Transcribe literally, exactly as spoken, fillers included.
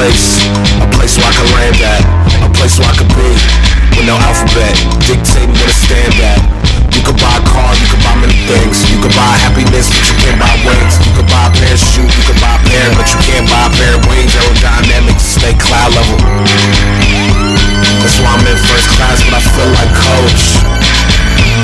place, a place where I can land at, a place where I can be, with no alphabet, dictating where to stand at.